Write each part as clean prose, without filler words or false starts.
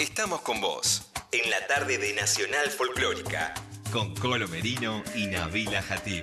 estamos con vos. En la tarde de Nacional Folclórica. Con Colo Merino y Nabila Hatib.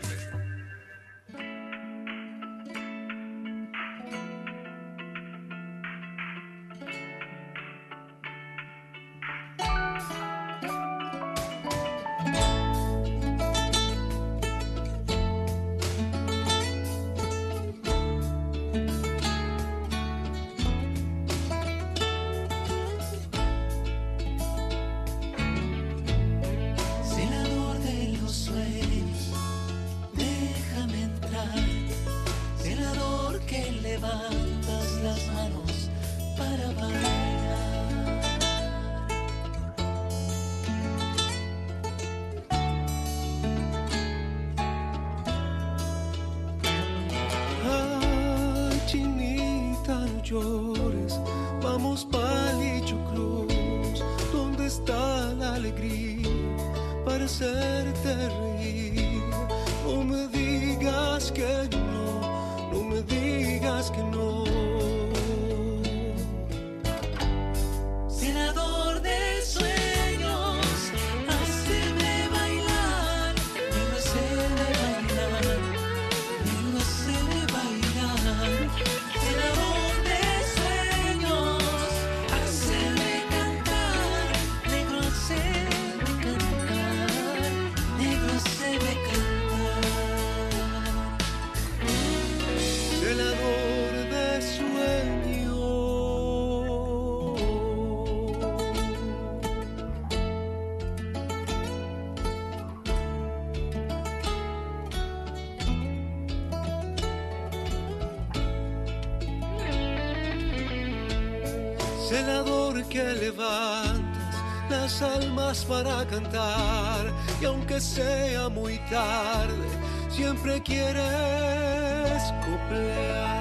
Celador que levantas las almas para cantar, y aunque sea muy tarde, siempre quieres coplear.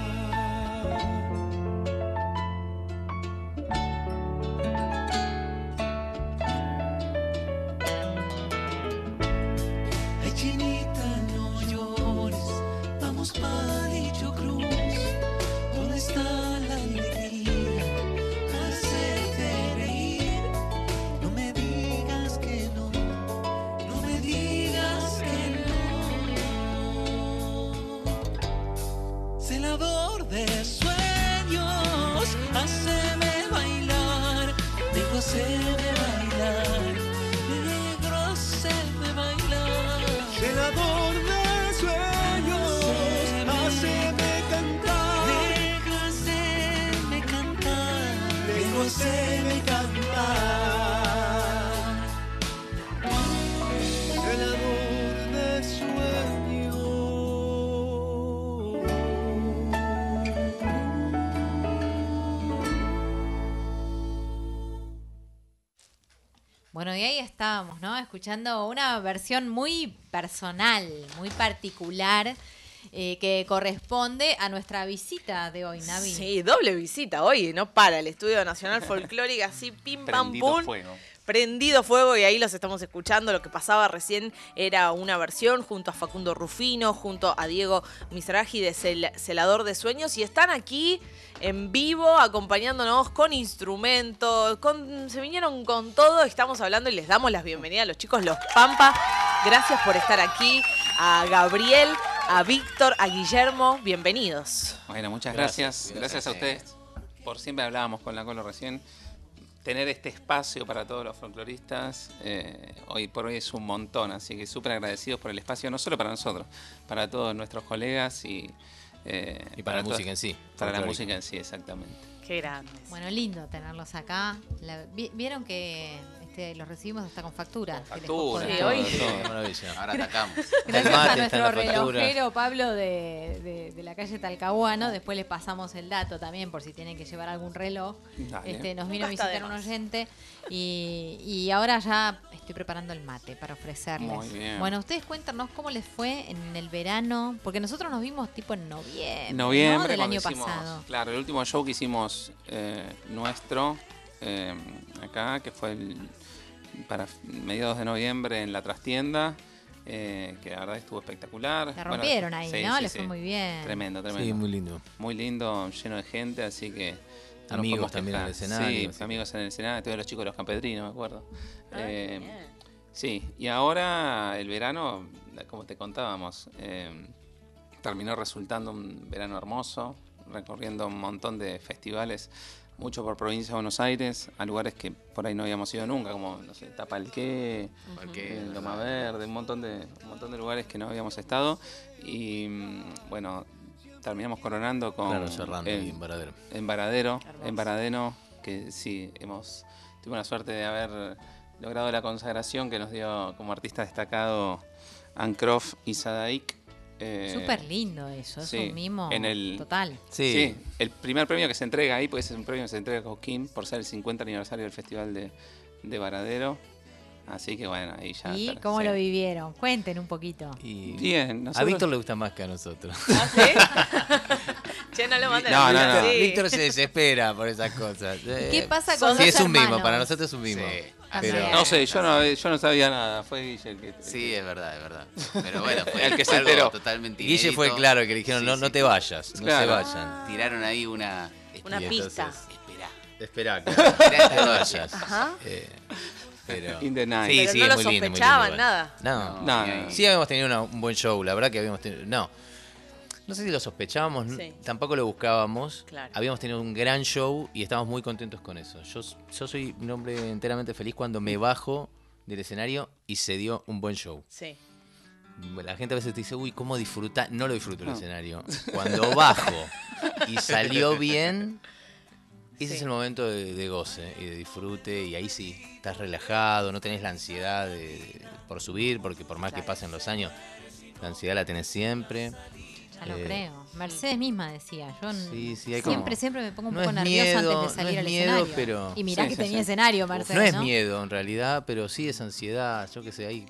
Ay, chinita, no llores, vamos pa' dicho cruz, ¿dónde está la alegría? Celador de sueños, háceme bailar, negro, háceme bailar, negro, háceme bailar. Celador de sueños, háceme cantar, negro, háceme cantar, negro, háceme cantar. Celador de sueños. Bueno, y ahí estábamos, ¿no? Escuchando una versión muy personal, muy particular, que corresponde a nuestra visita de hoy, Navi. Sí, doble visita hoy, no para el Estudio Nacional Folclórica, así pim pam pum. Prendido fuego, y ahí los estamos escuchando. Lo que pasaba recién era una versión junto a Facundo Rufino, junto a Diego Mizrahi de Celador de Sueños, y están aquí en vivo acompañándonos con instrumentos, se vinieron con todo. Estamos hablando y les damos las bienvenidas a los chicos Los Pampa. Gracias por estar aquí. A Gabriel, a Víctor, a Guillermo, bienvenidos. Bueno, muchas gracias. Gracias a ustedes. Por siempre hablábamos con la Colo recién. Tener este espacio para todos los folcloristas, hoy por hoy es un montón, así que súper agradecidos por el espacio, no solo para nosotros, para todos nuestros colegas y para la música en sí. Para la música en sí, exactamente. Qué grandes. Bueno, lindo tenerlos acá. Vieron que los recibimos hasta con factura. Con factura, sí, hoy. Ahora atacamos. Gracias a nuestro relojero Pablo de la calle Talcahuano. Después les pasamos el dato también por si tienen que llevar algún reloj. Nos vino a visitar un oyente y ahora ya estoy preparando el mate para ofrecerles. Muy bien. Bueno, ustedes cuéntanos cómo les fue en el verano, porque nosotros nos vimos tipo en noviembre, ¿no? Del año pasado. Claro, el último show que hicimos nuestro acá, que fue para mediados de noviembre en la trastienda, que la verdad estuvo espectacular. La rompieron ahí, sí, ¿no? Sí, Les fue muy bien. Tremendo. Sí, muy lindo. Muy lindo, lleno de gente, así que Amigos también en el escenario. Sí, amigos en el escenario, todos los chicos de los Campedrinos, me acuerdo. Sí, y ahora el verano, como te contábamos, terminó resultando un verano hermoso, recorriendo un montón de festivales, mucho por provincia de Buenos Aires, a lugares que por ahí no habíamos ido nunca, como, no sé, Tapalqué, Loma Verde, un montón de lugares que no habíamos estado. Y bueno, terminamos coronando con... cerrando en Varadero. En Varadero, que sí, tuvimos la suerte de haber logrado la consagración que nos dio como artista destacado Ancroft y Sadaik. Súper lindo eso, es un mimo total. Sí, el primer premio que se entrega ahí, pues es un premio que se entrega a Cosquín por ser el 50 aniversario del Festival de Varadero. Así que bueno, ahí ya... ¿Y cómo lo vivieron? Cuenten un poquito. Bien, a Víctor le gusta más que a nosotros. ¿Ah, sí? Che, no lo manden no. Víctor se desespera por esas cosas. ¿Qué pasa con es un mimo, para nosotros es un mimo. Sí. Pero, no sé, yo no sabía nada, fue Guille el que... Sí, es verdad. Pero bueno, fue el que se enteró. Totalmente inédito. Guille fue claro, que le dijeron, no te vayas, no se vayan. Tiraron ahí una pista. Esperá, claro. No te vayas. Ajá. Pero In the night. Sí, no lo sospechaban, nada. No. Sí habíamos tenido un buen show, la verdad que habíamos tenido... No sé si lo sospechábamos, tampoco lo buscábamos. Claro. Habíamos tenido un gran show y estábamos muy contentos con eso. Yo soy un hombre enteramente feliz cuando me bajo del escenario y se dio un buen show. Sí. La gente a veces te dice, uy, ¿cómo disfrutar? No lo disfruto el escenario. Cuando bajo y salió bien, ese es el momento de goce y de disfrute. Y ahí sí, estás relajado, no tenés la ansiedad por subir, porque por más que pasen los años, la ansiedad la tenés siempre. Lo creo. Mercedes misma decía, yo siempre me pongo un no poco nerviosa antes de salir al escenario. Pero... Y mirá que tenía escenario, Mercedes, no es miedo en realidad, pero sí es ansiedad, yo qué sé, hay...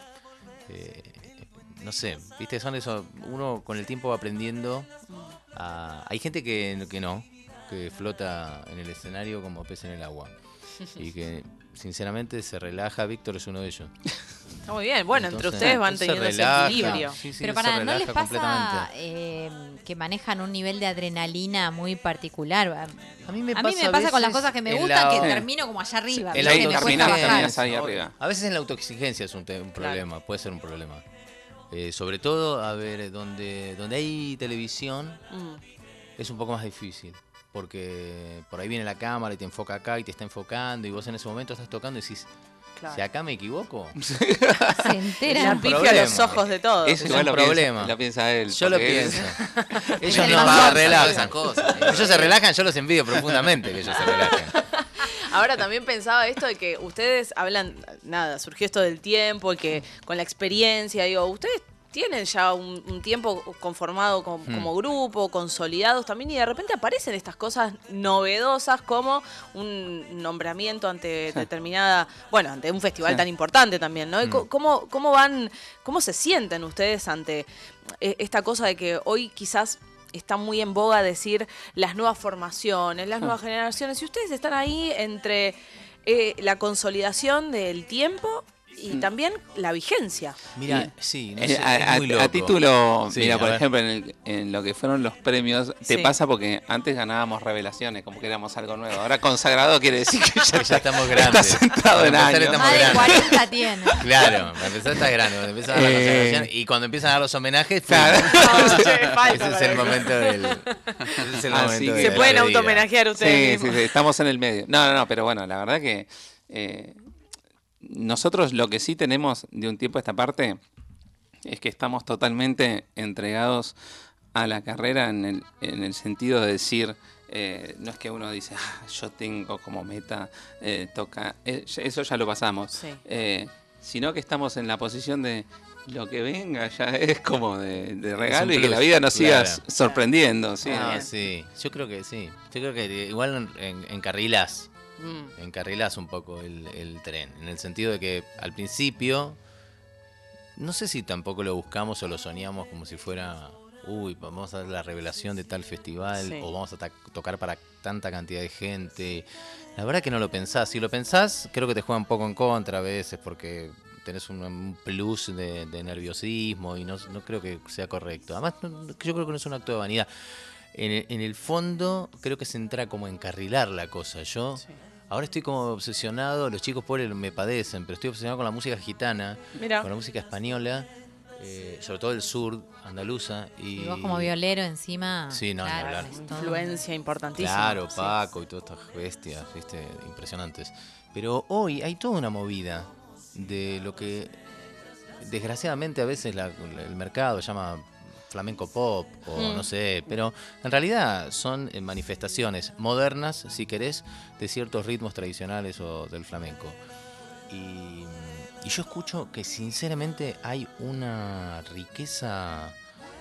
no sé, viste, son eso, uno con el tiempo va aprendiendo hay gente que flota en el escenario como pez en el agua. Y que sinceramente se relaja. Víctor es uno de ellos. Está muy bien. Bueno, entonces, entre ustedes van teniendo ese equilibrio. Sí, pero ¿no les pasa que manejan un nivel de adrenalina muy particular? A mí me pasa con las cosas que me gustan, que termino como allá arriba. A veces en la autoexigencia es un problema, puede ser un problema. Sobre todo, a ver, donde hay televisión es un poco más difícil. Porque por ahí viene la cámara y te enfoca acá y te está enfocando y vos en ese momento estás tocando y decís, si acá me equivoco, se entera. La pifia a los ojos de todos. Es un problema. Lo piensa él. Yo lo pienso. Ellos no relajan. Ellos se relajan, yo los envidio profundamente que ellos se relajen. Ahora también pensaba esto de que ustedes hablan, surgió esto del tiempo, que con la experiencia, digo, ustedes tienen ya un tiempo conformado como grupo, consolidados también, y de repente aparecen estas cosas novedosas como un nombramiento ante determinada, ante un festival tan importante también, ¿no? ¿Cómo se sienten ustedes ante esta cosa de que hoy quizás está muy en boga decir las nuevas formaciones, las nuevas generaciones, y ustedes están ahí entre la consolidación del tiempo y también la vigencia? Mira, sí, no sé, es muy loco. A título, mira, por ejemplo, en lo que fueron los premios, te pasa porque antes ganábamos revelaciones, como que éramos algo nuevo. Ahora consagrado quiere decir que ya estamos grandes. Estás sentado en años. Más de 40 tiene. Claro, para empezar estás grande, cuando empiezan a dar la consagración y cuando empiezan a dar los homenajes, ese es el momento se pueden auto-homenajear ustedes. Sí, estamos en el medio. No, pero bueno, la verdad que nosotros lo que sí tenemos de un tiempo a esta parte es que estamos totalmente entregados a la carrera en el sentido de decir, no es que uno dice, yo tengo como meta, toca, eso ya lo pasamos, sino que estamos en la posición de lo que venga ya es como de regalo y que la vida nos siga sorprendiendo. ¿Sí? Sí, yo creo que sí. Yo creo que igual encarrilás un poco el tren, en el sentido de que al principio, no sé si tampoco lo buscamos o lo soñamos como si fuera, vamos a dar la revelación de tal festival o vamos a tocar para tanta cantidad de gente. La verdad que no lo pensás. Si lo pensás, creo que te juega un poco en contra a veces porque tenés un plus de nerviosismo y no creo que sea correcto. Además, yo creo que no es un acto de vanidad. en el fondo creo que se entra como a encarrilar la cosa. Yo ahora estoy como obsesionado, los chicos pobres me padecen, pero estoy obsesionado con la música gitana, con la música española, sobre todo el sur, andaluza. Y vos como violero encima, sí, no, claro, hablar. Influencia importantísima. Claro, Paco y todas estas bestias, ¿viste? Impresionantes. Pero hoy hay toda una movida de lo que desgraciadamente a veces el mercado llama flamenco pop o no sé, pero en realidad son manifestaciones modernas, si querés, de ciertos ritmos tradicionales o del flamenco. Y yo escucho que sinceramente hay una riqueza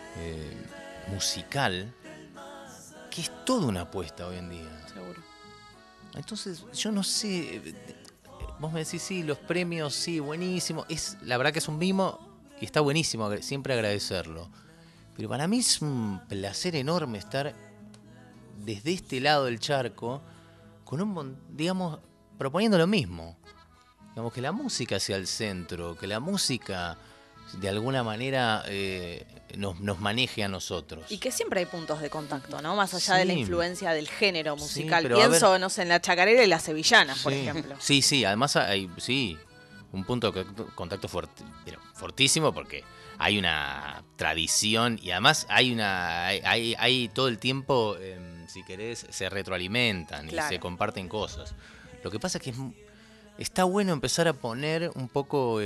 musical que es toda una apuesta hoy en día. Seguro. Entonces, yo no sé, vos me decís, sí, los premios, sí, buenísimo. La verdad que es un mimo y está buenísimo siempre agradecerlo. Pero para mí es un placer enorme estar desde este lado del charco con digamos, proponiendo lo mismo. Digamos, que la música sea el centro, que la música de alguna manera nos maneje a nosotros. Y que siempre hay puntos de contacto, ¿no? Más allá de la influencia del género musical. Sí, pienso, no sé, en la chacarera y las sevillanas, por ejemplo. Sí, además hay un punto de contacto fortísimo porque hay una tradición y además hay todo el tiempo, si querés, se retroalimentan y se comparten cosas. Lo que pasa es que está bueno empezar a poner un poco...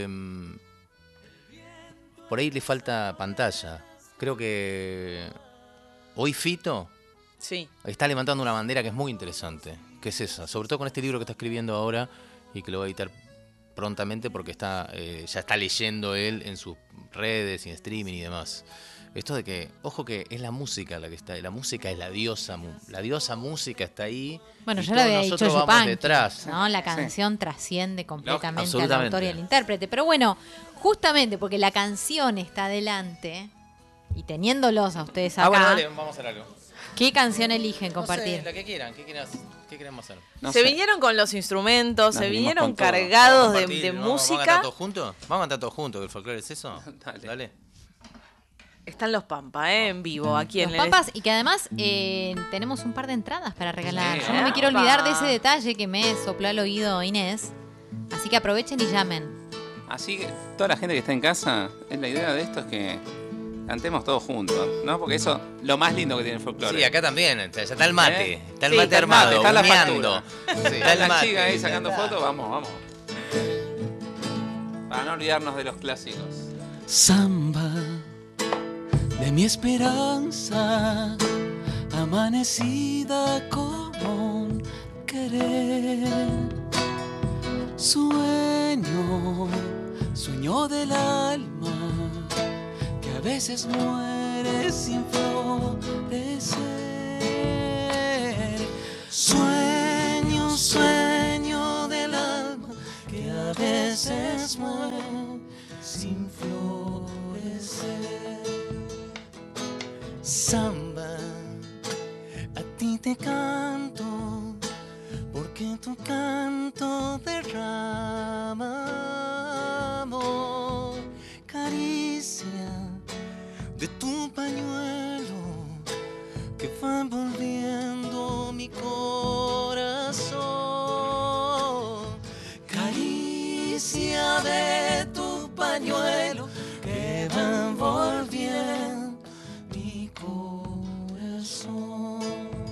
por ahí le falta pantalla. Creo que hoy Fito está levantando una bandera que es muy interesante, que es esa, sobre todo con este libro que está escribiendo ahora y que lo va a editar prontamente porque ya está leyendo él en sus redes y en streaming y demás. Esto de que, ojo que es la música la que está, la música es la diosa música está ahí. Bueno, ya lo había dicho Yupanqui, detrás. ¿no? La canción trasciende completamente al autor y al intérprete. Pero bueno, justamente porque la canción está adelante y teniéndolos a ustedes acá. Bueno, dale, vamos a hacer algo. ¿Qué canción eligen compartir? No sé, la que quieran, ¿qué queremos hacer? Vinieron con los instrumentos, se vinieron cargados de música. Vamos a cantar todos juntos, que el folclore es eso. Dale. Están los Pampa, en vivo, aquí en los Pampas, y que además tenemos un par de entradas para regalar. Yo no me quiero olvidar de ese detalle que me sopló al oído Inés. Así que aprovechen y llamen. Así que toda la gente que está en casa, la idea de esto es que cantemos todos juntos, ¿no? Porque eso lo más lindo que tiene el folclore. Sí, acá también, ya está el mate, está el mate armado, está la factura. Está la chica ahí sacando fotos, vamos. Para no olvidarnos de los clásicos. Samba de mi esperanza, amanecida como un querer. Sueño del alma, que a veces muere sin florecer. Sueño del alma, que a veces muere sin florecer. Samba, a ti te canto, porque tu canto derrama amor, caricia de tu pañuelo que va envolviendo mi corazón. Caricia de tu pañuelo que va envolviendo mi corazón.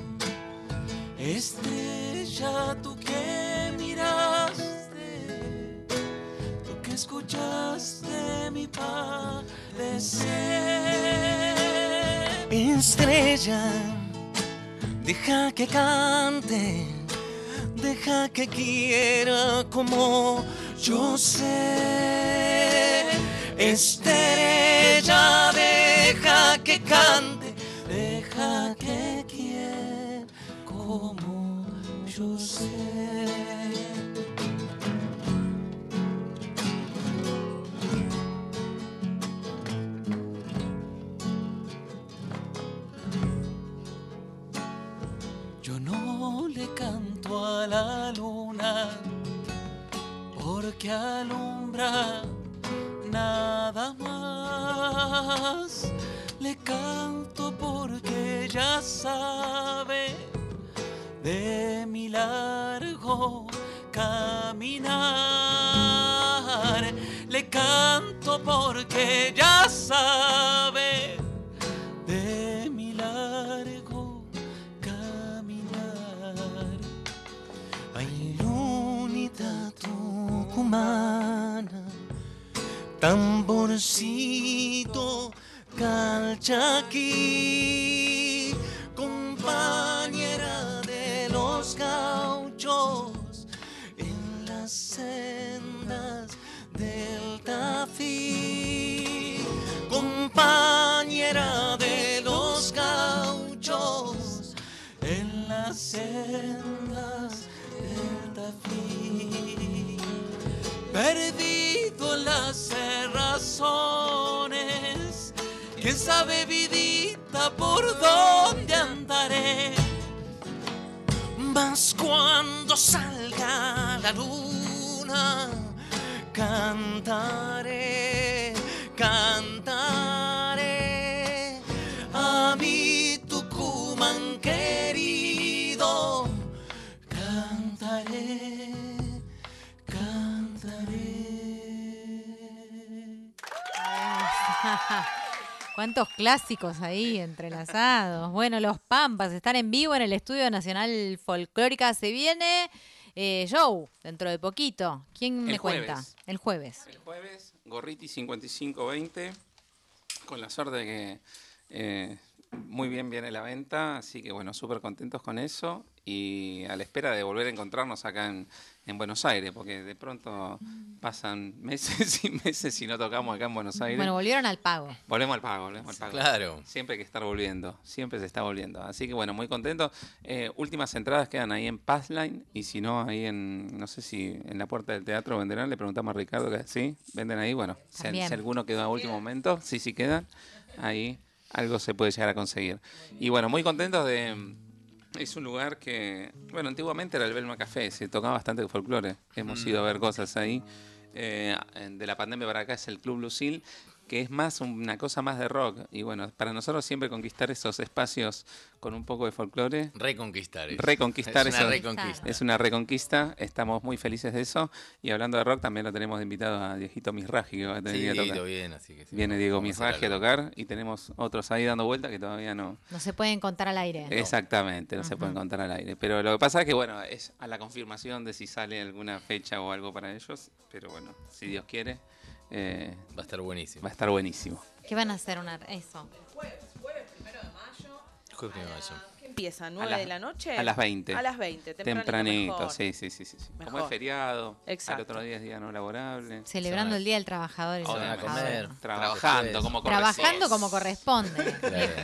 Estrella, tú que miraste, tú que escuchaste mi padecer. Estrella, deja que cante, deja que quiera como yo sé. Estrella, deja que cante, deja que quiera como yo sé. Yo no le canto a la luna porque alumbra nada más. Le canto porque ya sabe de mi largo caminar. Le canto porque ya sabe de mi largo caminar. Ay, lunita tucumana, tamborcito calchaquí, compañera de los gauchos en las sendas del Tafí, compañera de los gauchos en las sendas del Tafí. Perdido en las cerrazones, quién sabe, vidita, por dónde andaré. Mas cuando salga la luna, cantaré, cantaré a mi Tucumán querido. Cantaré, cantaré. Cuántos clásicos ahí entrelazados. Bueno, los Pampas están en vivo en el Estudio Nacional Folclórica. Se viene show dentro de poquito. ¿Quién me cuenta? El jueves. El jueves, Gorriti 5520. Con la suerte de que muy bien viene la venta. Así que bueno, súper contentos con eso. Y a la espera de volver a encontrarnos acá en Buenos Aires, porque de pronto pasan meses y meses y no tocamos acá en Buenos Aires. Bueno, volvieron al pago. Volvemos al pago. Claro. Siempre hay que estar volviendo, siempre se está volviendo. Así que bueno, muy contento. Últimas entradas quedan ahí en Passline, y si no, ahí no sé si en la puerta del teatro venderán, le preguntamos a Ricardo que sí, venden ahí. Bueno, si alguno quedó a último momento, sí quedan, ahí algo se puede llegar a conseguir. Y bueno, muy contentos de... Es un lugar que, bueno, antiguamente era el Belma Café, se tocaba bastante folclore. Hemos ido a ver cosas ahí. De la pandemia para acá es el Club Lucil, que es más una cosa más de rock. Y bueno, para nosotros siempre conquistar esos espacios con un poco de folclore. Reconquistar. Es una reconquista. Es una reconquista. Estamos muy felices de eso. Y hablando de rock, también lo tenemos de invitado a Diegito Misraji, que va a tener que tocar. Bien, así que sí, viene Diego Misraji a tocar. Y tenemos otros ahí dando vuelta que todavía no. No se pueden contar al aire. Exactamente, no se pueden contar al aire. Pero lo que pasa es que, bueno, es a la confirmación de si sale alguna fecha o algo para ellos. Pero bueno, si Dios quiere. Va a estar buenísimo. Va a estar buenísimo. ¿Qué van a hacer? Eso. Jueves 1 de mayo. Jueves 1 de mayo. ¿Qué empieza? ¿9 de la noche? A las 20. A las 20, tempranito. Sí. Como es feriado, exacto. Al otro día es día no laborable. Celebrando el Día del Trabajador. Y a comer. Trabajando como corresponde.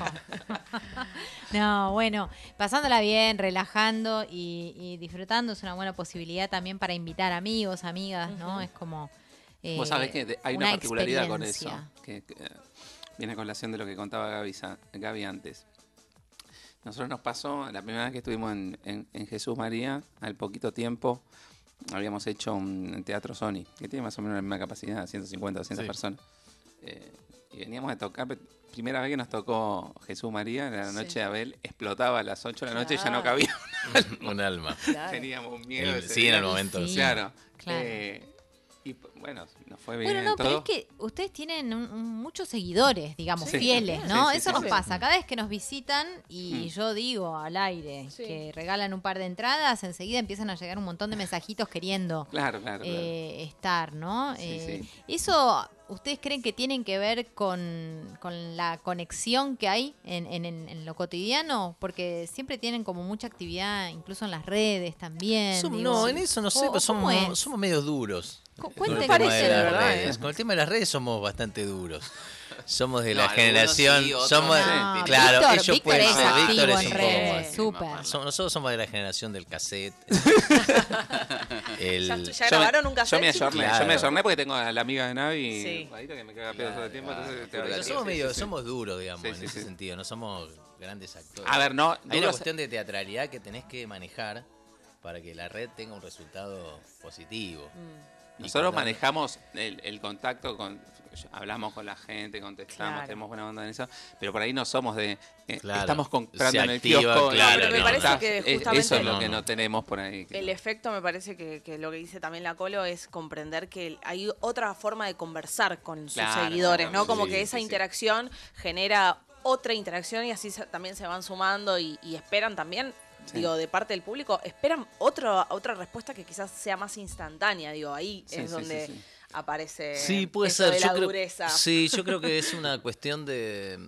No, bueno, pasándola bien, relajando y disfrutando. Es una buena posibilidad también para invitar amigos, amigas, ¿no? Es como... Vos sabés que hay una particularidad con eso, que viene a colación de lo que contaba Gaby antes. Nosotros nos pasó, la primera vez que estuvimos en Jesús María, al poquito tiempo, habíamos hecho un teatro Sony, que tiene más o menos la misma capacidad, 150, 200 personas. Y veníamos a tocar, primera vez que nos tocó Jesús María, la noche de Abel, explotaba a las 8 de la noche y ya no cabía un alma. Claro. Teníamos un miedo. En el momento. Sí. Claro. Y bueno, nos fue bien. Bueno, pero es que ustedes tienen muchos seguidores, digamos, fieles, ¿no? Eso nos pasa. Cada vez que nos visitan y yo digo al aire que regalan un par de entradas, enseguida empiezan a llegar un montón de mensajitos queriendo estar, ¿no? Eso, ¿ustedes creen que tienen que ver con la conexión que hay en lo cotidiano? Porque siempre tienen como mucha actividad, incluso en las redes también. En eso no sé, pero somos medio duros. Cuente con eso, de verdad. Con el tema de las redes somos bastante duros. Somos de la generación. Claro, Víctor, ellos pueden ser. Víctor es en redes. Súper. Nosotros somos de la generación del cassette. ¿Ya grabaron un cassette? Yo me ayorné porque tengo a la amiga de Navi que me caga pedo todo el tiempo. Somos duros, digamos, en ese sentido. No somos grandes actores. A ver, no. Hay una cuestión de teatralidad que tenés que manejar para que la red tenga un resultado positivo. Nosotros manejamos el contacto con... Hablamos con la gente, contestamos, tenemos buena onda en eso, pero por ahí no somos de... estamos comprando en el kiosco. Pero me parece que justamente eso es lo que no tenemos por ahí. El efecto, me parece que lo que dice también la Colo es comprender que hay otra forma de conversar con sus seguidores, ¿no? Como que esa interacción genera otra interacción y así también se van sumando y esperan también... Digo, de parte del público, esperan otra respuesta que quizás sea más instantánea. Digo, ahí es donde aparece puede ser. De la dureza. Yo creo que es una cuestión de...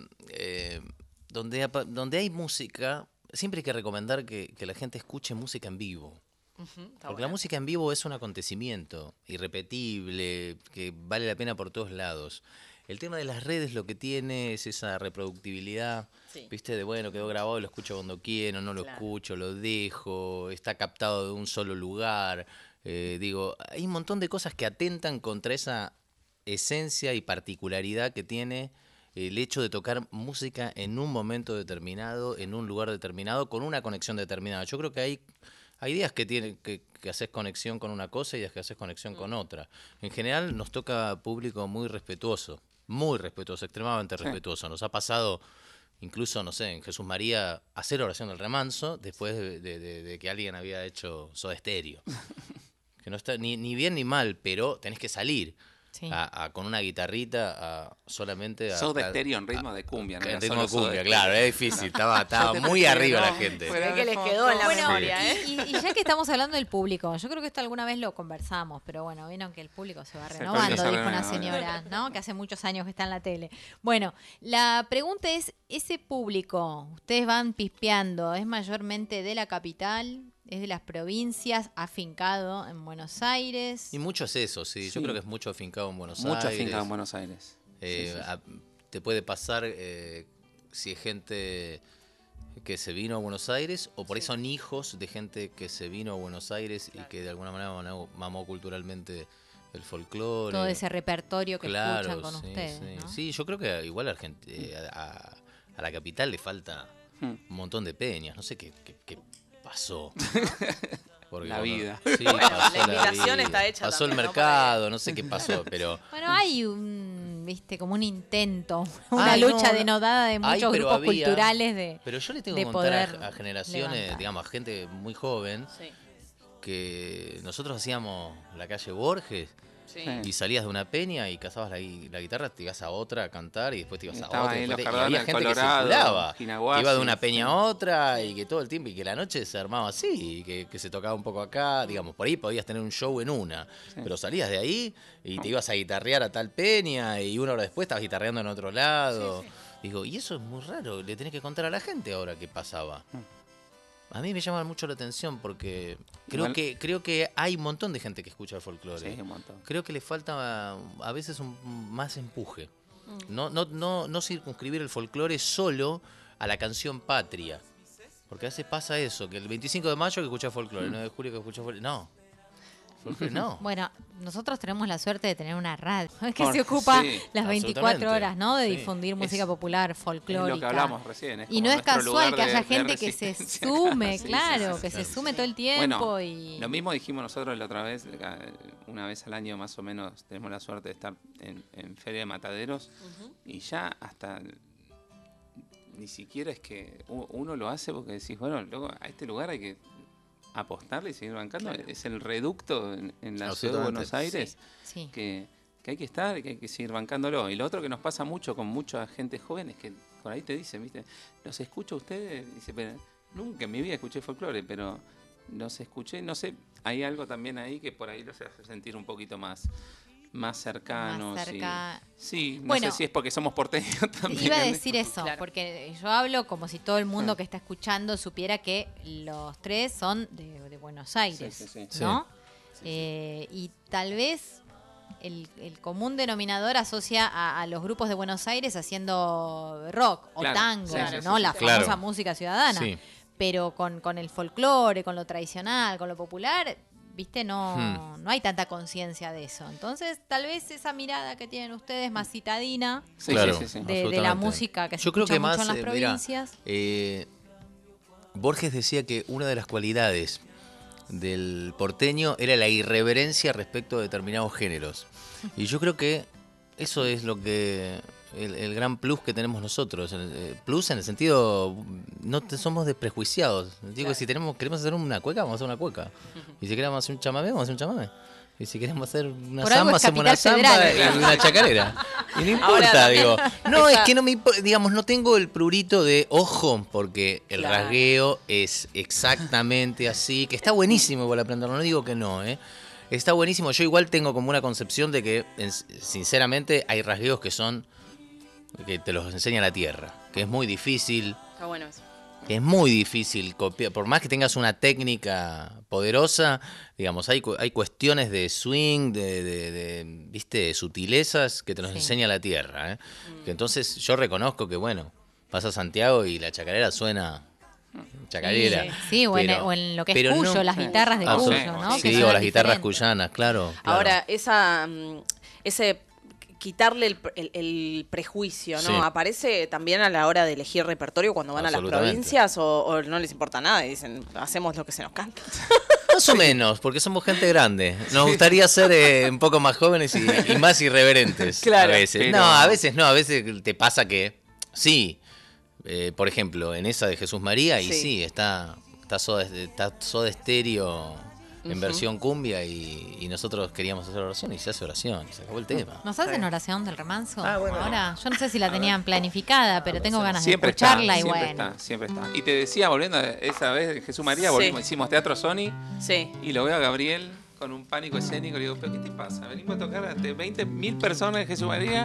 donde hay música, siempre hay que recomendar que la gente escuche música en vivo. Porque la música en vivo es un acontecimiento irrepetible, que vale la pena por todos lados. El tema de las redes lo que tiene es esa reproductibilidad, ¿viste? De bueno, quedó grabado, lo escucho cuando quiero, no lo escucho, lo dejo, está captado de un solo lugar. Hay un montón de cosas que atentan contra esa esencia y particularidad que tiene el hecho de tocar música en un momento determinado, en un lugar determinado, con una conexión determinada. Yo creo que hay días que haces conexión con una cosa y días que haces conexión con otra. En general nos toca público muy respetuoso, extremadamente respetuoso. Nos ha pasado incluso, no sé, en Jesús María, hacer oración del remanso después de que alguien había hecho Soda Stereo. Que no está ni bien ni mal, pero tenés que salir. Con una guitarrita solamente... Soda Stereo en ritmo de cumbia. En ritmo de cumbia, claro, es difícil. Estaba muy arriba la gente. Es que les quedó en la memoria, y ya que estamos hablando del público, yo creo que esto alguna vez lo conversamos, pero bueno, vieron que el público se va renovando, dijo una señora, ¿no? Que hace muchos años que está en la tele. Bueno, la pregunta es, ese público, ustedes van pispeando, ¿es mayormente de la capital? ¿Es de las provincias, afincado en Buenos Aires? Y mucho es eso, sí. Yo creo que es mucho afincado en Buenos Aires. Mucho afincado en Buenos Aires. Te puede pasar si es gente que se vino a Buenos Aires o por ahí son hijos de gente que se vino a Buenos Aires y que de alguna manera mamó culturalmente el folclore. Todo ese repertorio que escuchan con ustedes, ¿no? Sí, yo creo que igual a la capital le falta un montón de peñas. No sé qué pasó. Porque la vida. Sí, pasó la invitación está hecha. Pasó también, el mercado, no sé qué pasó, pero... Bueno, hay como un intento, una lucha denodada de muchos grupos culturales de Pero yo le tengo que contar a generaciones, digamos, a gente muy joven, que nosotros hacíamos la calle Borges. Y salías de una peña y cazabas la guitarra, te ibas a otra a cantar y después te ibas a otra. Y había gente que circulaba, que iba de una peña a otra y que todo el tiempo, y que la noche se armaba así, y que se tocaba un poco acá, digamos, por ahí podías tener un show en una, pero salías de ahí y te ibas a guitarrear a tal peña y una hora después estabas guitarreando en otro lado. Digo, y eso es muy raro, le tenés que contar a la gente ahora qué pasaba. A mí me llama mucho la atención porque creo que hay un montón de gente que escucha el folclore. Sí, un montón. Creo que le falta a veces más empuje. No circunscribir el folclore solo a la canción patria. Porque a veces pasa eso, que el 25 de mayo que escucha folclore, el 9 de julio que escucha folclore. No. No. Bueno, nosotros tenemos la suerte de tener una radio que se ocupa las 24 horas, ¿no? De difundir música popular, folclórica. Es lo que hablamos recién. Y no es casual que haya gente que se sume, se sume todo el tiempo. Bueno, lo mismo dijimos nosotros la otra vez, una vez al año más o menos tenemos la suerte de estar en Feria de Mataderos y ya hasta... Ni siquiera es que uno lo hace porque decís, bueno, luego a este lugar hay que apostarle y seguir bancando. Claro. Es el reducto en la ciudad de Buenos Aires que hay que estar, que hay que seguir bancándolo. Y lo otro que nos pasa mucho con mucha gente joven es que por ahí te dicen, ¿viste? Los escucho a ustedes, dice, pero nunca en mi vida escuché folclore, pero los escuché, no sé, hay algo también ahí que por ahí los hace sentir un poquito más cercanos. No sé si es porque somos porteños también. Iba a decir eso, porque yo hablo como si todo el mundo que está escuchando supiera que los tres son de Buenos Aires, ¿no? Y tal vez el común denominador asocia a los grupos de Buenos Aires haciendo rock o tango, ¿no? La famosa música ciudadana. Sí. Pero con el folclore, con lo tradicional, con lo popular... ¿Viste? No hay tanta conciencia de eso. Entonces, tal vez esa mirada que tienen ustedes más citadina de la música que se escucha mucho en las provincias. Borges decía que una de las cualidades del porteño era la irreverencia respecto de determinados géneros. Y yo creo que eso es lo que el gran plus que tenemos nosotros. Plus en el sentido, no somos desprejuiciados. Digo, claro. Si queremos hacer una cueca, vamos a hacer una cueca. Y si queremos hacer un chamamé, vamos a hacer un chamamé. Y si queremos hacer una samba, hacemos una samba y una chacarera. Y no importa, digo. No, es que no me digamos, no tengo el prurito de ojo, porque el rasgueo es exactamente así, que está buenísimo igual aprenderlo, no digo que no, Está buenísimo. Yo igual tengo como una concepción de que, sinceramente, hay rasgueos que te los enseña la tierra, que es muy difícil. Está bueno eso. Que es muy difícil copiar, por más que tengas una técnica poderosa, digamos, hay cuestiones de swing, ¿viste? De sutilezas que te los enseña la tierra, Que entonces yo reconozco que, bueno, vas a Santiago y la chacarera suena chacarera. Sí, o en lo que es Cuyo, no, las guitarras de Cuyo, ¿no? Sí, o las guitarras cuyanas, claro. Ahora, ese quitarle el prejuicio, ¿no? Sí. ¿Aparece también a la hora de elegir repertorio cuando van a las provincias o no les importa nada y dicen, hacemos lo que se nos canta? Más o menos, porque somos gente grande. Nos gustaría ser un poco más jóvenes y más irreverentes. Claro. A veces. Pero... a veces te pasa que sí. Por ejemplo, en esa de Jesús María, y sí, está Soda Stereo en versión cumbia y nosotros queríamos hacer oración y se hace oración y se acabó el tema. ¿Nos hacen oración del remanso? Bueno. Ahora, yo no sé si la tenían planificada, pero tengo ganas de escucharla y bueno. Siempre está. Y te decía, volviendo a esa vez de Jesús María, hicimos Teatro Sony y lo veo a Gabriel con un pánico escénico y le digo, ¿pero qué te pasa? Venimos a tocar ante 20.000 personas de Jesús María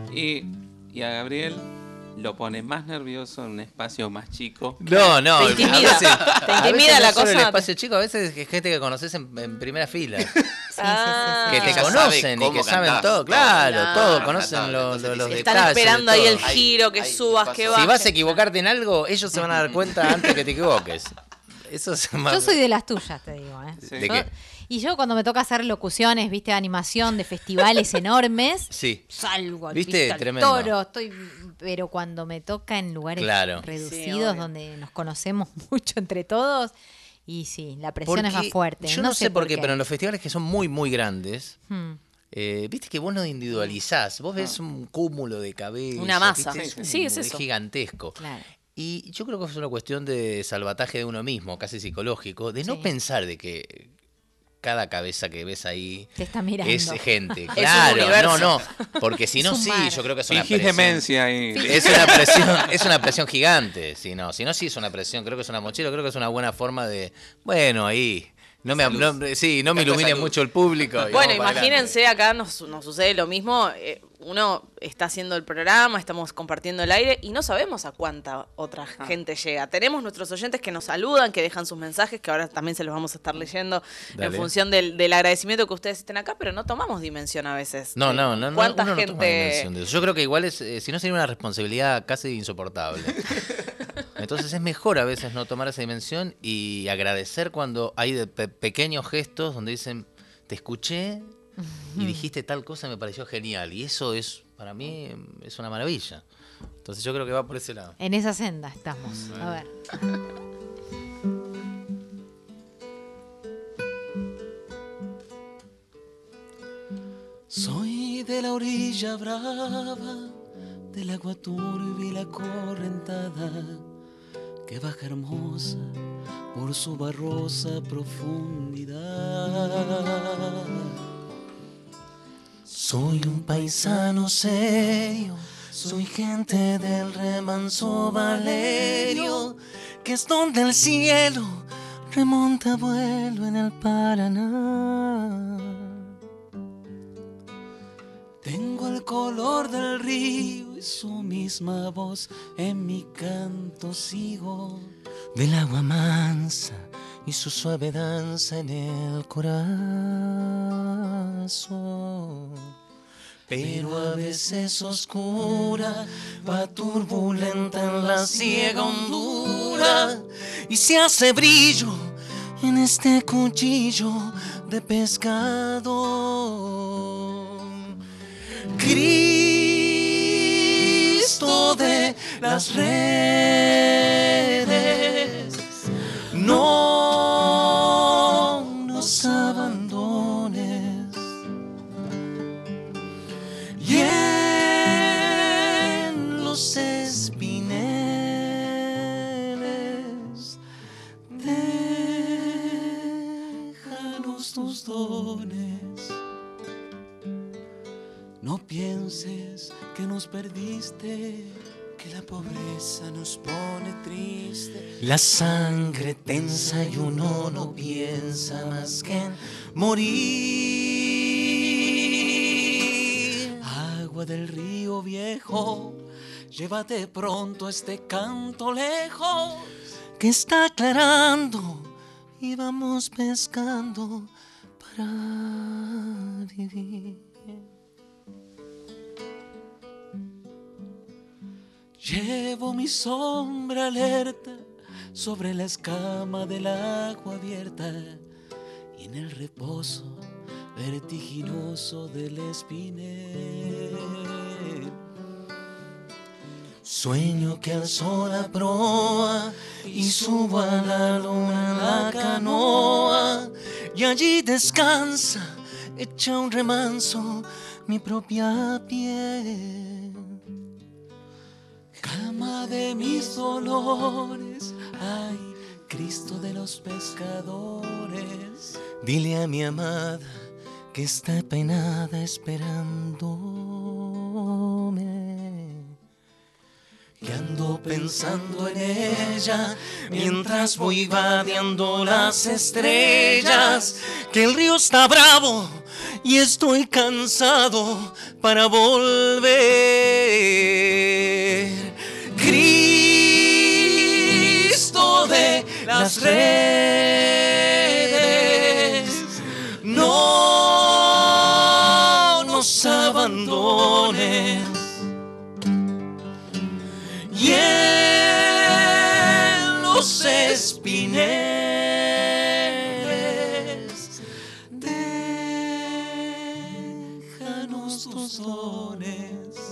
y a Gabriel lo pone más nervioso en un espacio más chico. No. Te intimida, la cosa. El espacio chico, a veces es gente que conoces en primera fila. Sí. Que te conocen y que saben todo, todo, conocen los detalles. Están esperando ahí el giro, que subas, que bajes. Si vas a equivocarte en algo, ellos se van a dar cuenta antes que te equivoques. Eso es más... Yo soy de las tuyas, te digo. ¿Sí? ¿De qué? Y yo cuando me toca hacer locuciones, viste, de animación de festivales enormes, salgo al toro, pero cuando me toca en lugares reducidos donde nos conocemos mucho entre todos, y sí, la presión es más fuerte. Yo no sé por qué, pero en los festivales que son muy, muy grandes, viste que vos no individualizás, vos ves un cúmulo de cabezas. Una masa. Sí, es eso. Gigantesco. Claro. Y yo creo que es una cuestión de salvataje de uno mismo, casi psicológico, de no pensar de que cada cabeza que ves ahí te está mirando. Es gente. Claro, no, porque si no, yo creo que es una presión. Demencia ahí. Es una presión gigante. Si no, sí es una presión, creo que es una mochila, creo que es una buena forma de, bueno, ahí... No me ilumine mucho el público. Bueno, imagínense, acá nos sucede lo mismo. Uno está haciendo el programa, estamos compartiendo el aire y no sabemos a cuánta otra gente llega. Tenemos nuestros oyentes que nos saludan, que dejan sus mensajes, que ahora también se los vamos a estar leyendo en función del agradecimiento que ustedes estén acá, pero no tomamos dimensión a veces. No. ¿Cuánta uno gente? No toma dimensión de eso. Yo creo que igual si no sería una responsabilidad casi insoportable. Entonces es mejor a veces no tomar esa dimensión y agradecer cuando hay pequeños gestos donde dicen, te escuché y dijiste tal cosa, me pareció genial. Y eso es, para mí, es una maravilla. Entonces yo creo que va por ese lado. En esa senda estamos. A ver. Soy de la orilla brava, del agua turbia y la correntada, que baja hermosa por su barrosa profundidad. Soy un paisano serio, soy gente del remanso Valerio, que es donde el cielo remonta vuelo en el Paraná. Tengo el color del río y su misma voz en mi canto sigo, del agua mansa y su suave danza en el corazón. Pero a veces oscura, va turbulenta en la ciega hondura y se hace brillo en este cuchillo de pescado. Cristo de las redes, no dones. Y en los espineles déjanos tus dones. No pienses que nos perdiste, que la pobreza nos pone triste. La sangre tensa y uno no piensa más que en morir. Agua del río viejo, llévate pronto este canto lejos, que está aclarando y vamos pescando para vivir. Llevo mi sombra alerta sobre la escama del agua abierta y en el reposo vertiginoso del espinel. Sueño que alzo la proa y subo a la luna en la canoa y allí descansa, echa un remanso mi propia piel. Calma de mis dolores, ay, Cristo de los pescadores. Dile a mi amada que está peinada esperándome, que ando pensando en ella mientras voy vadeando las estrellas, que el río está bravo y estoy cansado para volver. Cristo de las redes, no nos abandones. Y en los espineles déjanos tus dones.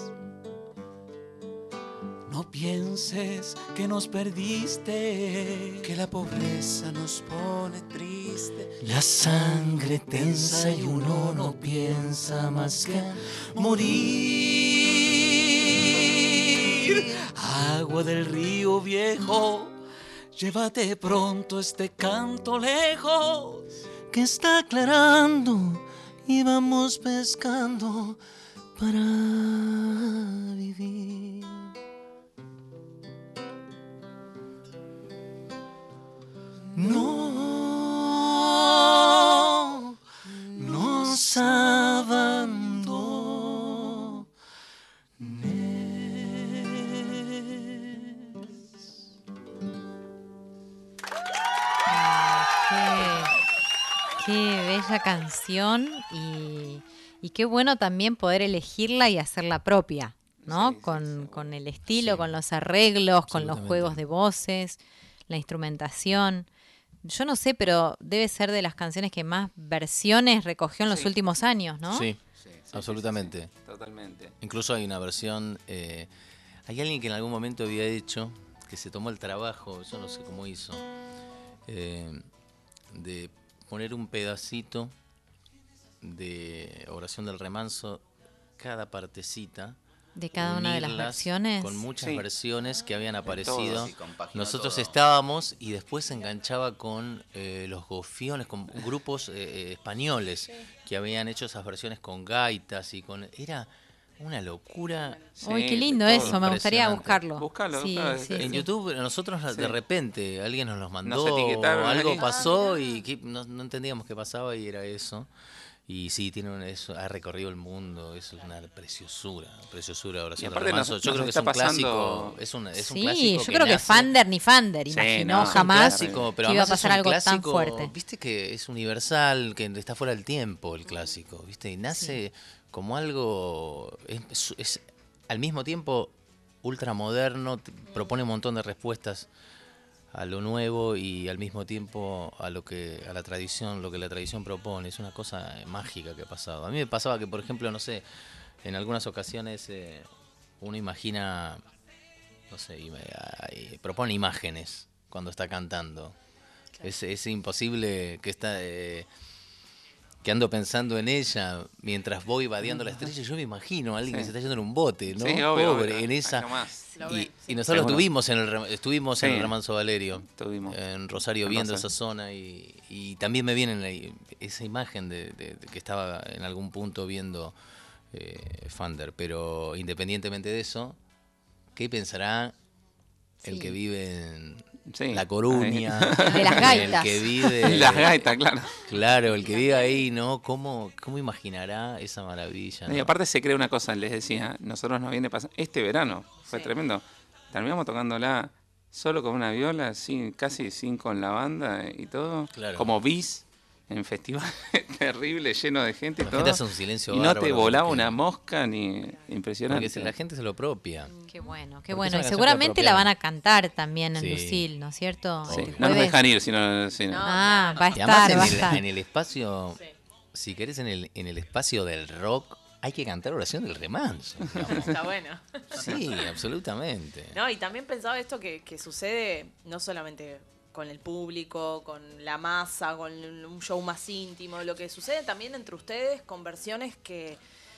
No pienses que nos perdiste, que la pobreza nos pone triste. La sangre tensa y uno no piensa más que morir. Agua del río viejo, llévate pronto este canto lejos, que está aclarando y vamos pescando para vivir. No nos abandones. Qué bella canción y qué bueno también poder elegirla y hacerla propia, ¿no? Sí, con el estilo, sí, con los arreglos, con los juegos de voces, la instrumentación. Yo no sé, pero debe ser de las canciones que más versiones recogió en los últimos años, ¿no? Sí, absolutamente. Sí, totalmente. Incluso hay una versión, hay alguien que en algún momento había dicho, que se tomó el trabajo, yo no sé cómo hizo, de poner un pedacito de Oración del Remanso, cada partecita, de cada una de las versiones, con muchas versiones que habían aparecido. Nosotros estábamos y después se enganchaba con los gofiones, con grupos españoles que habían hecho esas versiones con gaitas y con... Era una locura. Uy, qué lindo eso, me gustaría buscarlo. Búscalo. Sí, en YouTube nosotros de repente alguien nos los mandó, algo pasó y no entendíamos qué pasaba y era eso. Y sí, eso, ha recorrido el mundo, es una preciosura Oración del Remanso. Yo creo que es un clásico, es un clásico. Sí, yo creo que Fander ni Fander imaginó jamás clásico, pero que iba a pasar algo tan fuerte. Viste que es universal, que está fuera del tiempo el clásico, viste, y nace como algo, es al mismo tiempo ultramoderno, propone un montón de respuestas a lo nuevo y al mismo tiempo a lo que la tradición propone. Es una cosa mágica que ha pasado. A mí me pasaba que, por ejemplo, no sé, en algunas ocasiones uno imagina, no sé, propone imágenes cuando está cantando. Claro. Es imposible que que ando pensando en ella mientras voy vadeando la estrella. Yo me imagino a alguien que se está yendo en un bote, ¿no? Sí, obvio, pobre, obvio. en esa. Y nosotros estuvimos en el Remanso Valerio, en Rosario, viendo esa zona, y también me viene esa imagen de que estaba en algún punto viendo Fander. Pero independientemente de eso, ¿qué pensará el que vive en La Coruña? De las gaitas. El que vive... Las gaitas, claro. Claro, el que vive ahí, ¿no? ¿Cómo imaginará esa maravilla? ¿No? Y aparte se cree una cosa, les decía, nosotros nos viene pasando, este verano fue tremendo. Terminamos tocándola solo con una viola, casi sin con la banda y todo, como bis en festival terrible, lleno de gente y todo. Hace un silencio y no te volaba una mosca ni impresionante. Porque la gente se lo propia. Qué bueno, qué bueno. Y seguramente la van a cantar también en Lucil, ¿no es cierto? Sí. No nos dejan ir, sino. Va a estar, en el espacio, si querés, en el espacio del rock, hay que cantar Oración del Remanso. Está bueno. Sí, absolutamente. No, y también pensaba esto que sucede no solamente con el público, con la masa, con un show más íntimo, lo que sucede también entre ustedes con versiones que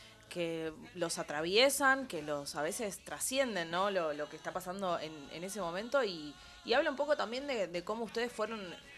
los atraviesan, que los a veces trascienden, ¿no? Lo que está pasando en ese momento y habla un poco también de cómo ustedes fueron,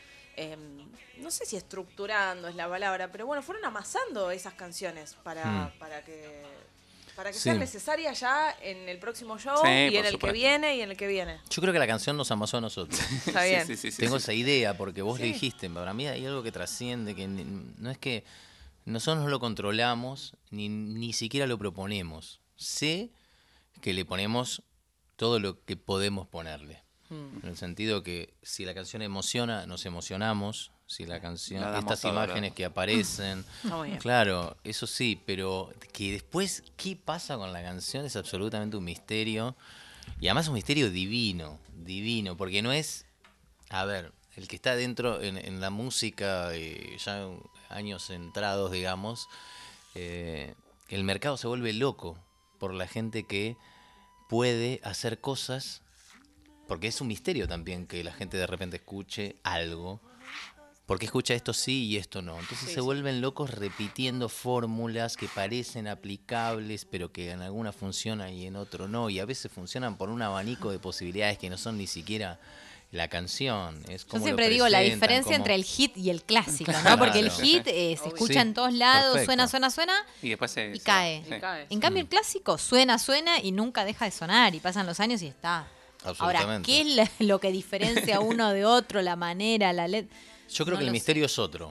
no sé si estructurando es la palabra, pero bueno, fueron amasando esas canciones para que sean necesarias ya en el próximo show y en el que viene y en el que viene. Yo creo que la canción nos amasó a nosotros. Está bien. Tengo esa idea porque vos le dijiste, para mí hay algo que trasciende, que no es que nosotros no lo controlamos ni siquiera lo proponemos. Sé que le ponemos todo lo que podemos ponerle. En el sentido que si la canción emociona, nos emocionamos. Si la canción, estas imágenes que aparecen, claro, eso sí, pero que después qué pasa con la canción es absolutamente un misterio, y además un misterio divino, porque no es, a ver, el que está dentro en la música, ya años entrados, digamos, el mercado se vuelve loco por la gente que puede hacer cosas, porque es un misterio también que la gente de repente escuche algo. Porque escucha esto sí y esto no. Entonces se vuelven locos repitiendo fórmulas que parecen aplicables, pero que en alguna funcionan y en otro no. Y a veces funcionan por un abanico de posibilidades que no son ni siquiera la canción. Es como yo siempre digo la diferencia entre el hit y el clásico, ¿no? Porque el hit se escucha en todos lados, suena y después cae. En cambio el clásico suena y nunca deja de sonar y pasan los años y está. Ahora, ¿qué es lo que diferencia uno de otro? La manera, la letra. Yo creo que el misterio es otro.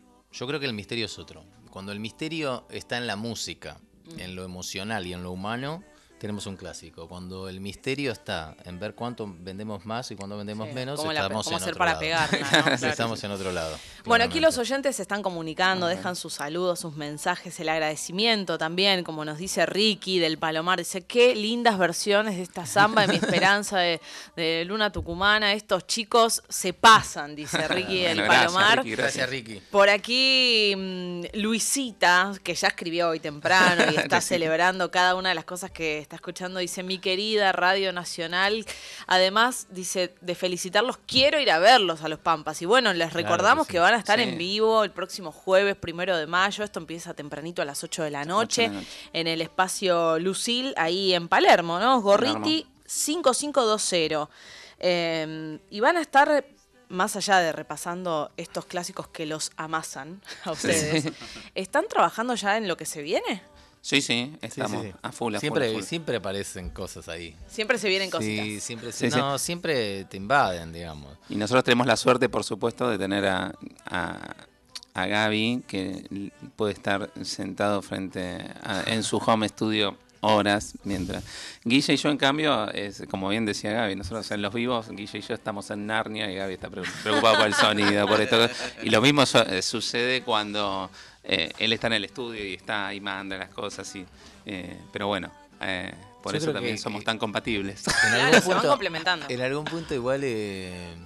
Cuando el misterio está en la música, en lo emocional y en lo humano, tenemos un clásico. Cuando el misterio está en ver cuánto vendemos más y cuánto vendemos menos, estamos en otro lado. Pegarla, ¿no? Estamos en otro lado. Bueno, aquí los oyentes se están comunicando, dejan sus saludos, sus mensajes, el agradecimiento también, como nos dice Ricky del Palomar. Dice, qué lindas versiones de esta samba de Mi Esperanza de Luna Tucumana. Estos chicos se pasan, dice Ricky del Palomar. Gracias, Ricky. Por aquí, Luisita, que ya escribió hoy temprano y está celebrando cada una de las cosas que está escuchando, dice, mi querida Radio Nacional, además, dice, de felicitarlos, quiero ir a verlos a los Pampas. Y bueno, les recordamos que van a estar en vivo el próximo jueves 1 de mayo, esto empieza tempranito a las 8 de la noche, en el espacio Lucil, ahí en Palermo, ¿no? Gorriti 5520. Y van a estar, más allá de repasando estos clásicos que los amasan a ustedes, ¿están trabajando ya en lo que se viene? Sí, estamos a full. Siempre aparecen cosas ahí. Siempre se vienen cositas. Sí, siempre te invaden, digamos. Y nosotros tenemos la suerte, por supuesto, de tener a Gaby, que puede estar sentado en su home studio horas, mientras Guille y yo, en cambio, como bien decía Gaby, nosotros en los vivos, Guille y yo estamos en Narnia y Gaby está preocupado por el sonido, por esto. Y lo mismo sucede cuando él está en el estudio y está y manda las cosas, pero bueno, por eso también somos tan compatibles. Se van complementando. En algún punto igual, de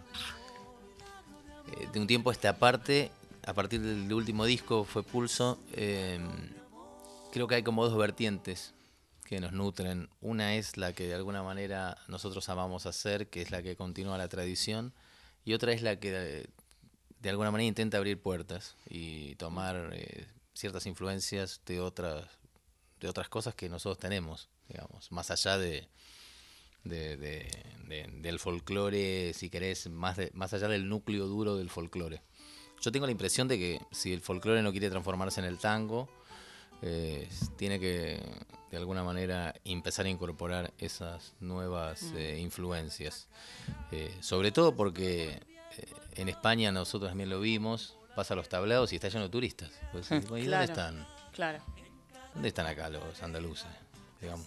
un tiempo a esta parte, a partir del último disco fue Pulso, creo que hay como dos vertientes que nos nutren. Una es la que de alguna manera nosotros amamos hacer, que es la que continúa la tradición, y otra es la que de alguna manera intenta abrir puertas y tomar ciertas influencias de otras cosas que nosotros tenemos, digamos, más allá del folclore, si querés, más allá del núcleo duro del folclore. Yo tengo la impresión de que si el folclore no quiere transformarse en el tango, tiene que de alguna manera empezar a incorporar esas nuevas influencias, sobre todo porque en España nosotros también lo vimos, pasa a los tablados y está lleno de turistas. Pues, ¿y claro, dónde están? Claro. ¿Dónde están acá los andaluces, digamos?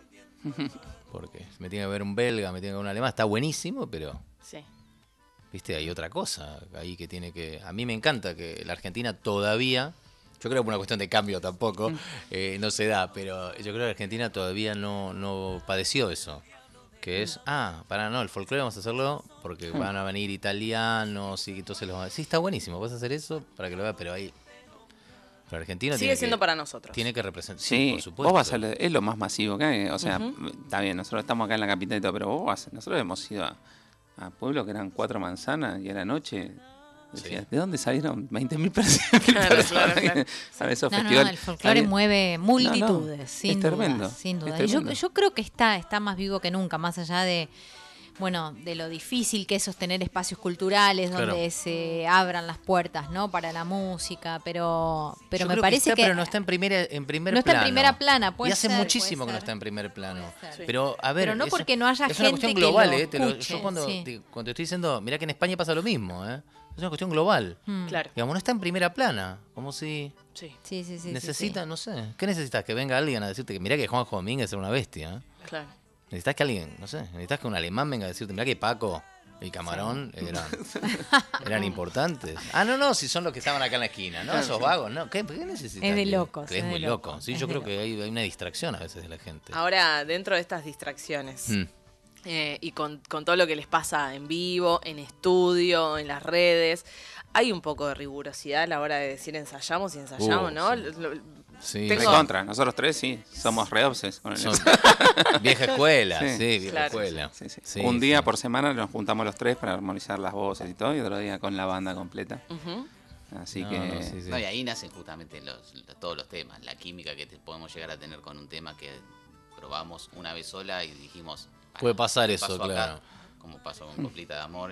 Porque me tiene que ver un belga, me tiene que ver un alemán, está buenísimo, pero sí, viste, hay otra cosa ahí que tiene que... A mí me encanta que la Argentina todavía, yo creo que por una cuestión de cambio tampoco, no se da, pero yo creo que la Argentina todavía no padeció eso. Que es, el folclore vamos a hacerlo porque van a venir italianos y entonces sí, está buenísimo, vas a hacer eso para que lo veas, pero ahí... Pero Argentina sigue siendo para nosotros. Tiene que representar. Sí, por supuesto. Vos vas es lo más masivo que hay. O sea, está bien, nosotros estamos acá en la capital y todo, pero nosotros hemos ido a pueblos que eran 4 manzanas y a la noche decías, ¿de dónde salieron 20.000 personas? Claro. ¿Sabes? Esos festivales. El folclore mueve multitudes, sin duda. Tremendo, sin duda. Es Y yo creo que está más vivo que nunca, más allá de lo difícil que es sostener espacios culturales donde se abran las puertas, ¿no? Para la música, pero me parece que pero no está en primer no plano. Está en primera plana, puede y hace ser, muchísimo que no está en primer plano. Sí. Pero a ver, pero no porque no haya es gente una cuestión global, que lo yo cuando te estoy diciendo, mirá que en España pasa lo mismo, es una cuestión global. Claro. Digamos, no está en primera plana, como si sí, necesita, no sé, ¿qué necesitas? Que venga alguien a decirte que mirá que Juanjo Domínguez era una bestia, Claro. Necesitas que alguien, no sé, necesitas que un alemán venga a decirte, mirá que Paco y Camarón eran importantes. No, si son los que estaban acá en la esquina, ¿no? Esos vagos, ¿no? ¿Qué necesitas? Es de locos. Es muy loco. Sí, yo creo que hay una distracción a veces de la gente. Ahora, dentro de estas distracciones y con todo lo que les pasa en vivo, en estudio, en las redes, hay un poco de rigurosidad a la hora de decir ensayamos, ¿no? Sí. Contra, nosotros 3 sí, somos reobses con el vieja escuela, vieja claro. escuela. Sí. Un día por semana nos juntamos los 3 para armonizar las voces y todo, y otro día con la banda completa. Así que... No, y ahí nacen justamente todos los temas, la química que podemos llegar a tener con un tema que probamos una vez sola y dijimos... Puede pasar eso, claro. Acá, como pasó con Coplita de Amor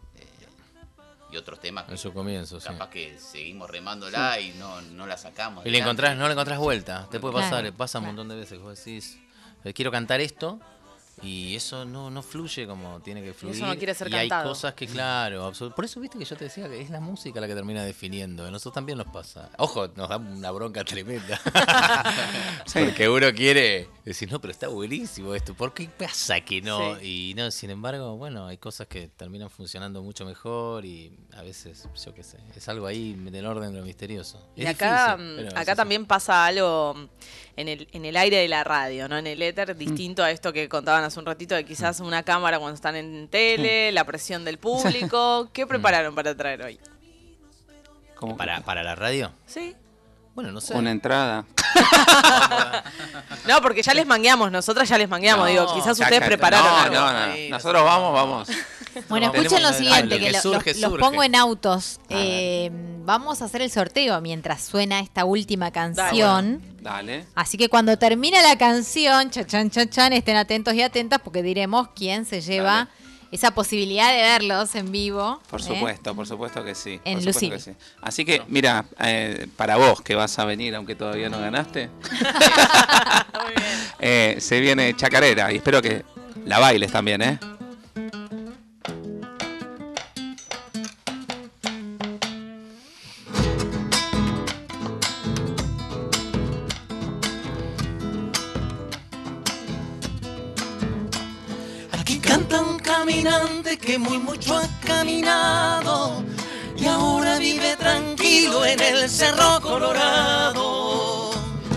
y otros temas en su comienzo, capaz que seguimos remándola y no la sacamos. Y no le encontrás vuelta. Te puede pasar, pasa un montón de veces que vos decís, quiero cantar esto, y eso no fluye como tiene que fluir. Eso no quiere ser y cantado. Hay cosas que, claro, por eso viste que yo te decía que es la música la que termina definiendo. A nosotros también nos pasa. Ojo, nos da una bronca tremenda. Porque uno quiere decir, no, pero está buenísimo esto. ¿Por qué pasa que no? Y no, sin embargo, bueno, hay cosas que terminan funcionando mucho mejor y a veces, yo qué sé, es algo ahí del orden de lo misterioso. Y acá también pasa algo en el aire de la radio, ¿no? En el éter, distinto a esto que contaban hace un ratito de quizás una cámara cuando están en tele, la presión del público. ¿Qué prepararon para traer hoy? ¿Cómo para la radio? Sí. Bueno, no sé. Una entrada. No, porque ya les mangueamos, nosotras ya les mangueamos. Digo, quizás ustedes prepararon algo. No. Nosotros vamos. Bueno, escuchen lo siguiente, que los pongo en autos. Vamos a hacer el sorteo mientras suena esta última canción. Dale. Así que cuando termine la canción, chan, estén atentos y atentas porque diremos quién se lleva esa posibilidad de verlos en vivo. Por supuesto que sí. En Lucille. Sí. Así que, mira, para vos que vas a venir, aunque todavía no ganaste, Muy bien. Se viene Chacarera y espero que la bailes también, ¿eh? Canta un caminante que muy mucho ha caminado y ahora vive tranquilo en el Cerro Colorado.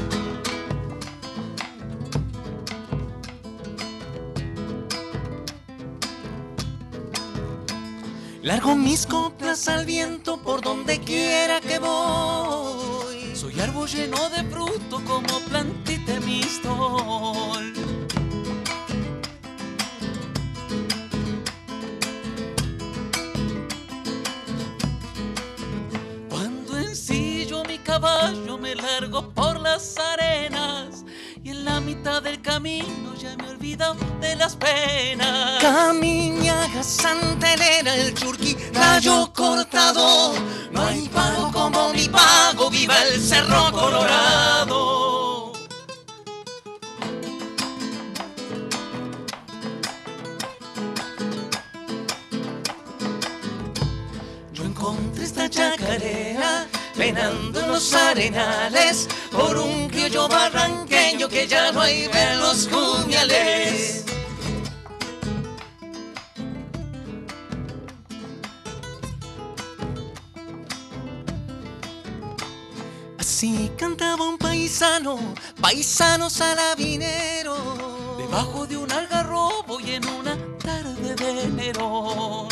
Largo mis coplas al viento por donde quiera que voy. Soy árbol lleno de fruto como plantita de mistol. caballo me largo por las arenas y en la mitad del camino ya me he olvidado de las penas. Camiñaga, Santa Elena, el Churqui, Rayo Cortado, no hay pago como mi pago, viva el Cerro Colorado. Yo encontré esta chacarera penando en los arenales por un criollo barranqueño que ya no hay de los cuñales. Así cantaba un paisano, paisano salabinero, debajo de un algarrobo y en una tarde de enero.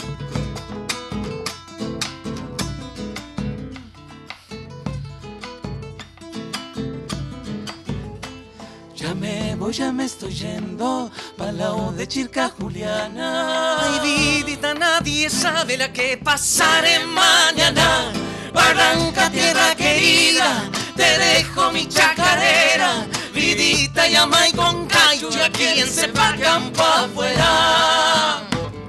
Ya me voy, ya me estoy yendo pa'l lado de Chirca Juliana. Ay, vidita, nadie sabe la que pasaré mañana. Barranca, tierra querida, te dejo mi chacarera. Vidita, llama y con callo, y a quien se va campo afuera.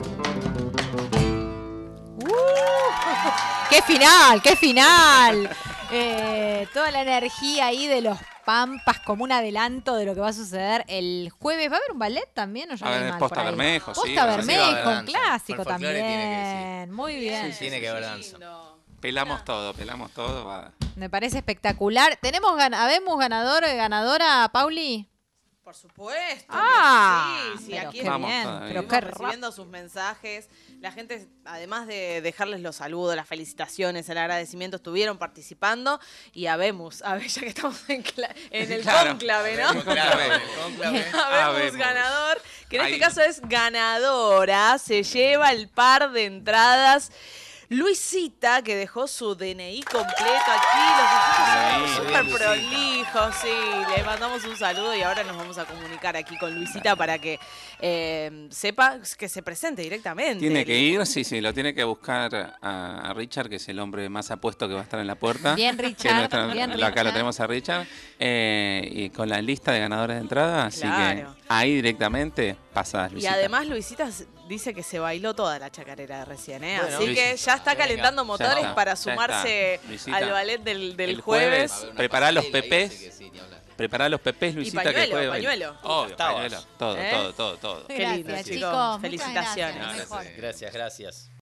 ¡Qué final! ¡Qué final! Toda la energía ahí de los Pampas como un adelanto de lo que va a suceder el jueves. ¿Va a haber un ballet también? ¿O ya a ver, Posta Bermejo, sí. Posta Bermejo, un clásico también. Tiene que, muy bien. Sí, tiene que haber danza. Pelamos todo. Va. Me parece espectacular. ¿Habemos ganador o ganadora, Pauli? Por supuesto. Sí, pero aquí qué bien. Pero qué recibiendo sus mensajes. La gente, además de dejarles los saludos, las felicitaciones, el agradecimiento, estuvieron participando. Y habemos, ya que estamos en el cónclave, ¿no? Habemos ganador, que en este caso es ganadora. Se lleva el par de entradas. Luisita, que dejó su DNI completo aquí, los súper prolijos, sí, le mandamos un saludo y ahora nos vamos a comunicar aquí con Luisita para que sepa que se presente directamente. Tiene que ir, sí, lo tiene que buscar a Richard, que es el hombre más apuesto que va a estar en la puerta. Bien, Richard. Acá lo tenemos a Richard, y con la lista de ganadores de entrada, así que ahí directamente pasas, Luisita. Y además Luisita dice que se bailó toda la chacarera de recién, ¿eh? Bueno, así que ya está calentando motores para sumarse al ballet del jueves. Prepará los pepés. Prepará los pepés, Luisita, y pañuelo, que juegue. pañuelo. Obvio, pañuelo. Todo. Qué lindo, chicos. Felicitaciones. Gracias.